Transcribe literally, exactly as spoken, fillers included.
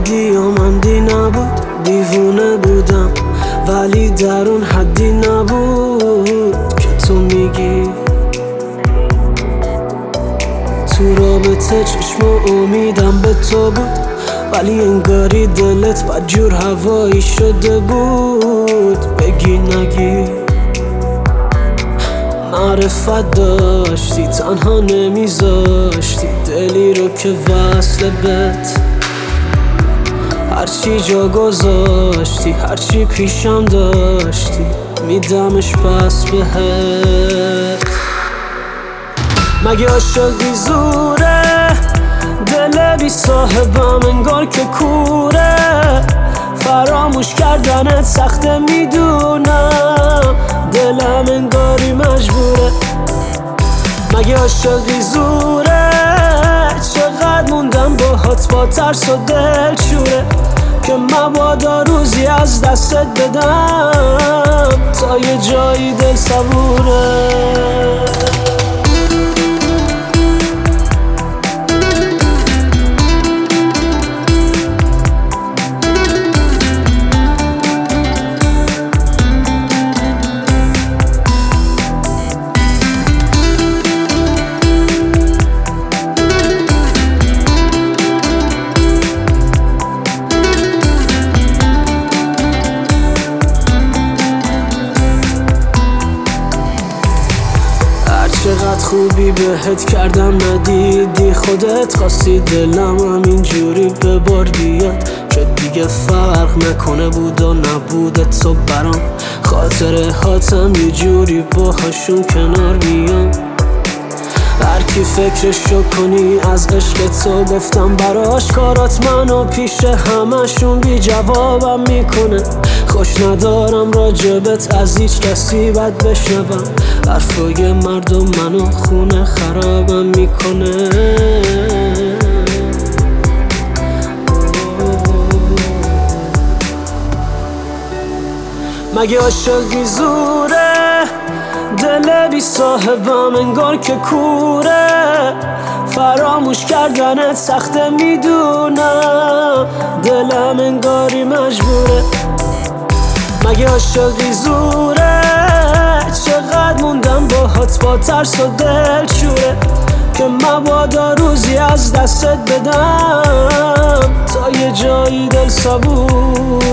دیامندی نبود، دیوونه بودم ولی در اون حدی نبود که تو میگی. تو رابطه چشم و امیدم به تو بود، ولی انگاری دلت بدجور هوایی شده بود. بگی نگی معرفت داشتی، تنها نمیذاشتی دلی رو که وصل بهت. هرچی جا گذاشتی، هرچی پیشم داشتی، میدمش پس بهت. مگه عاشقی زوره؟ دل بی صاحبم انگار که کوره. فراموش کردنت سخته میدونم، دلم انگاری مجبوره. مگه عاشقی زوره؟ چقدر موندم باهات با ترس و دل چوره، که مبادا روزی از دستت بدم تا یه جایی دل صبوره. چقدر خوبی بهت کردم ندیدی، خودت خواستی دلم همینجوری به بار بیاد، که دیگه فرق نکنه بود و نبوده تو برام. خاطره هاتم یه جوری باهاشون کنار بیام. هر کی فکرشو کنی از عشق تو گفتم براش، کارات منو پیش همشون بی جوابم میکنه. خوش ندارم راجبت از هیچ کسی بد بشنوم، حرفای مردم منو خونه خرابم میکنه. مگه عاشقی زوره؟ دل بی صاحبم انگار که کوره. فراموش کردنت سخته میدونم، دلم انگاری مجبوره. مگه عاشقی زوره؟ چقدر موندم باهات با ترس و دل چوره، که مبادا روزی از دستت بدم تا یه جایی دل صبور.